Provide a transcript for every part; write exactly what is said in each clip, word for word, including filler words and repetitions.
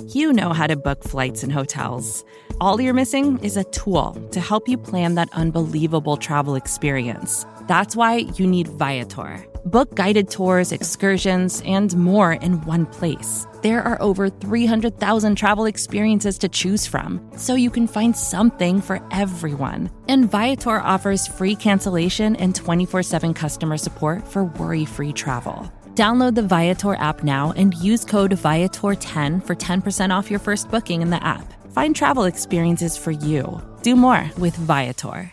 You know how to book flights and hotels. All you're missing is a tool to help you plan that unbelievable travel experience. That's why you need Viator. Book guided tours, excursions, and more in one place. There are over three hundred thousand travel experiences to choose from, so you can find something for everyone. And Viator offers free cancellation and twenty-four seven customer support for worry-free travel. Download the Viator app now and use code Viator ten for ten percent off your first booking in the app. Find travel experiences for you. Do more with Viator.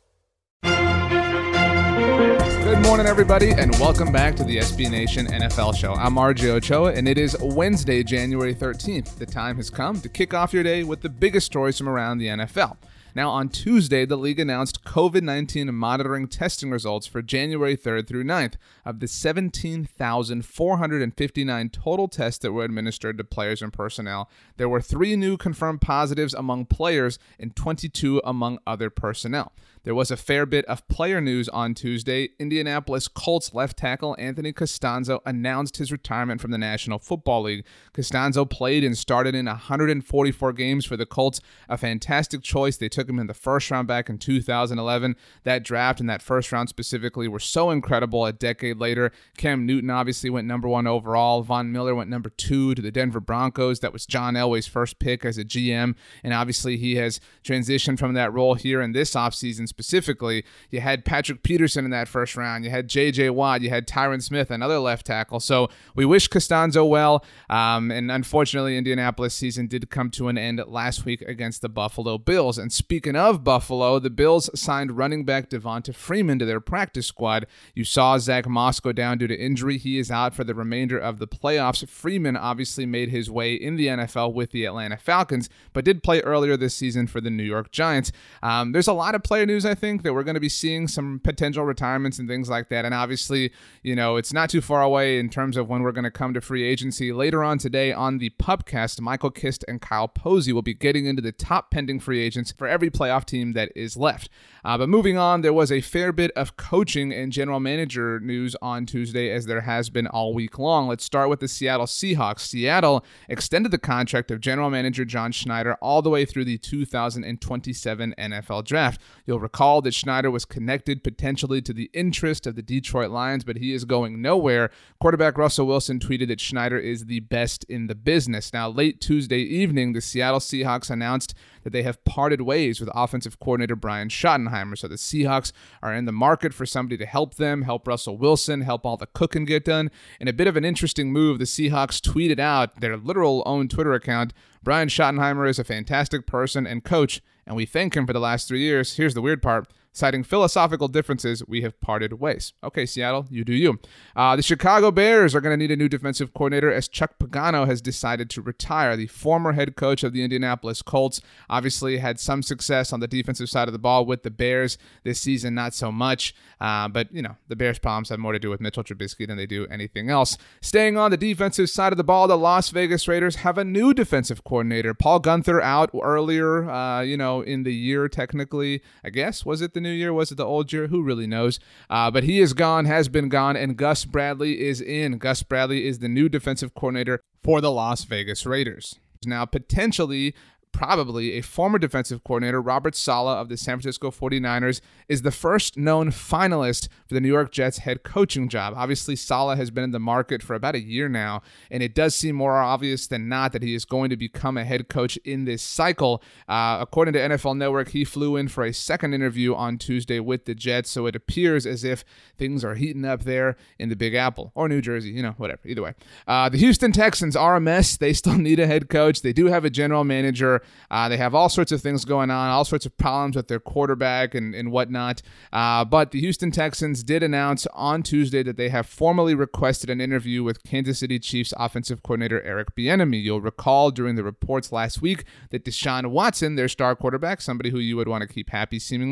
Good morning, everybody, and welcome back to the S B Nation N F L Show. I'm R J Ochoa, and it is Wednesday, January thirteenth. The time has come to kick off your day with the biggest stories from around the N F L. Now, on Tuesday, the league announced covid nineteen monitoring testing results for January third through ninth. Of the seventeen thousand four hundred fifty-nine total tests that were administered to players and personnel, there were three new confirmed positives among players and twenty-two among other personnel. There was a fair bit of player news on Tuesday. Indianapolis Colts left tackle Anthony Castonzo announced his retirement from the National Football League. Castonzo played and started in one hundred forty-four games for the Colts, a fantastic choice. They took him in the first round back in two thousand eleven. That draft and that first round specifically were so incredible a decade later. Cam Newton obviously went number one overall. Von Miller went number two to the Denver Broncos. That was John Elway's first pick as a G M, and obviously he has transitioned from that role here in this offseason. Specifically, you had Patrick Peterson in that first round. You had J J Watt. You had Tyron Smith, another left tackle. So we wish Castonzo well. Um, and unfortunately, Indianapolis season did come to an end last week against the Buffalo Bills. And speaking of Buffalo, the Bills signed running back Devonta Freeman to their practice squad. You saw Zach Moss go down due to injury. He is out for the remainder of the playoffs. Freeman obviously made his way in the N F L with the Atlanta Falcons, but did play earlier this season for the New York Giants. Um, there's a lot of player news, I think, that we're going to be seeing some potential retirements and things like that. And obviously, you know, it's not too far away in terms of when we're going to come to free agency. Later on today on the Pubcast, Michael Kist and Kyle Posey will be getting into the top pending free agents for every playoff team that is left. Uh, but moving on, there was a fair bit of coaching and general manager news on Tuesday, as there has been all week long. Let's start with the Seattle Seahawks. Seattle extended the contract of general manager John Schneider all the way through the two thousand twenty-seven N F L Draft. You'll recall that Schneider was connected potentially to the interest of the Detroit Lions, but he is going nowhere. Quarterback Russell Wilson tweeted that Schneider is the best in the business. Now, late Tuesday evening, the Seattle Seahawks announced that they have parted ways with offensive coordinator Brian Schottenheimer. So the Seahawks are in the market for somebody to help them, help Russell Wilson, help all the cooking get done. In a bit of an interesting move, the Seahawks tweeted out their literal own Twitter account, "Brian Schottenheimer is a fantastic person and coach, and we thank him for the last three years. Here's the weird part. Citing philosophical differences, we have parted ways." Okay, Seattle, you do you. Uh, the Chicago Bears are going to need a new defensive coordinator as Chuck Pagano has decided to retire. The former head coach of the Indianapolis Colts obviously had some success on the defensive side of the ball with the Bears this season, not so much. Uh, but, you know, the Bears' problems have more to do with Mitchell Trubisky than they do anything else. Staying on the defensive side of the ball, the Las Vegas Raiders have a new defensive coordinator. Paul Guenther out earlier, uh, you know, in the year, technically, I guess. Was it the new year? Was it the old year? Who really knows? Uh, but he is gone, has been gone, and Gus Bradley is in. Gus Bradley is the new defensive coordinator for the Las Vegas Raiders. Now, potentially, probably a former defensive coordinator, Robert Saleh of the San Francisco forty-niners, is the first known finalist for the New York Jets head coaching job. Obviously, Saleh has been in the market for about a year now, and it does seem more obvious than not that he is going to become a head coach in this cycle. Uh, according to N F L Network, he flew in for a second interview on Tuesday with the Jets, so it appears as if things are heating up there in the Big Apple, or New Jersey, you know, whatever, either way. Uh, the Houston Texans are a mess. They still need a head coach. They do have a general manager. Uh, they have all sorts of things going on, all sorts of problems with their quarterback and, and whatnot. Uh, but the Houston Texans did announce on Tuesday that they have formally requested an interview with Kansas City Chiefs offensive coordinator Eric Bieniemy. You'll recall during the reports last week that Deshaun Watson, their star quarterback, somebody who you would want to keep happy seemingly,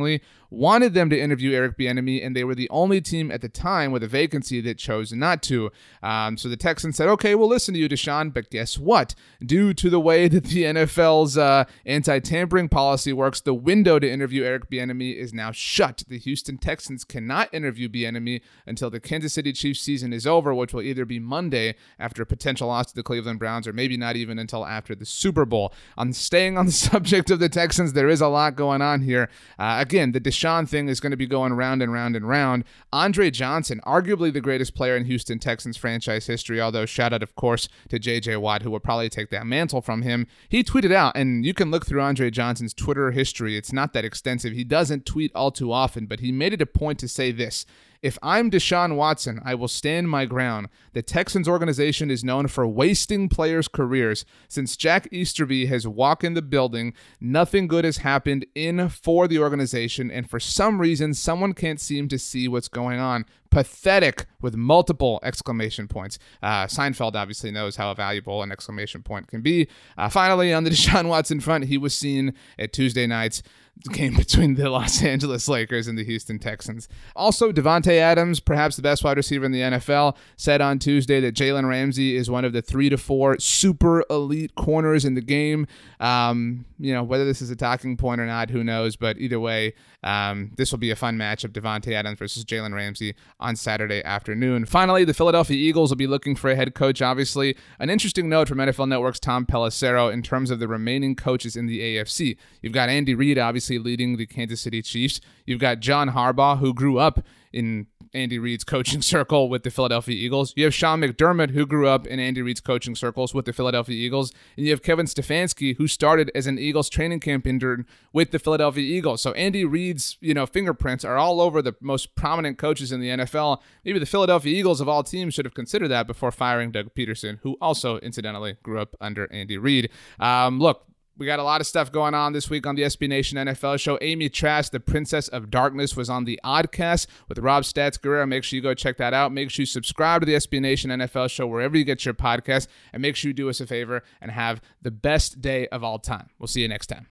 wanted them to interview Eric Bieniemy, and they were the only team at the time with a vacancy that chose not to. Um, so the Texans said, okay, we'll listen to you, Deshaun, but guess what? Due to the way that the N F L's uh, anti-tampering policy works, the window to interview Eric Bieniemy is now shut. The Houston Texans cannot interview Bieniemy until the Kansas City Chiefs season is over, which will either be Monday after a potential loss to the Cleveland Browns, or maybe not even until after the Super Bowl. On staying on the subject of the Texans, there is a lot going on here. Uh, again, the Deshaun thing is going to be going round and round and round. Andre Johnson, arguably the greatest player in Houston Texans franchise history, although shout out, of course, to J J Watt, who will probably take that mantle from him. He tweeted out, and you can look through Andre Johnson's Twitter history. It's not that extensive. He doesn't tweet all too often, but he made it a point to say this: if I'm Deshaun Watson, I will stand my ground. The Texans organization is known for wasting players' careers. Since Jack Easterby has walked in the building, nothing good has happened in for the organization, and for some reason, someone can't seem to see what's going on. Pathetic, with multiple exclamation points. Uh, Seinfeld obviously knows how valuable an exclamation point can be. Uh, finally, on the Deshaun Watson front, he was seen at Tuesday night's game between the Los Angeles Lakers and the Houston Texans. Also, Davante Adams, perhaps the best wide receiver in the N F L, said on Tuesday that Jalen Ramsey is one of the three to four super elite corners in the game. Um, you know, whether this is a talking point or not, who knows? But either way, um, this will be a fun matchup, Davante Adams versus Jalen Ramsey on Saturday afternoon. Finally, the Philadelphia Eagles will be looking for a head coach, obviously. An interesting note from N F L Network's Tom Pelissero in terms of the remaining coaches in the A F C. You've got Andy Reid, obviously, leading the Kansas City Chiefs. You've got John Harbaugh, who grew up in Andy Reid's coaching circle with the Philadelphia Eagles. You have Sean McDermott, who grew up in Andy Reid's coaching circles with the Philadelphia Eagles. And you have Kevin Stefanski, who started as an Eagles training camp intern with the Philadelphia Eagles. So Andy Reid's, you know, fingerprints are all over the most prominent coaches in the N F L. Maybe the Philadelphia Eagles of all teams should have considered that before firing Doug Peterson, who also, incidentally, grew up under Andy Reid. Um, look, we got a lot of stuff going on this week on the S B Nation N F L show. Amy Trask, the Princess of Darkness, was on the Oddcast with Rob Stats Guerrero. Make sure you go check that out. Make sure you subscribe to the S B Nation N F L show wherever you get your podcast. And make sure you do us a favor and have the best day of all time. We'll see you next time.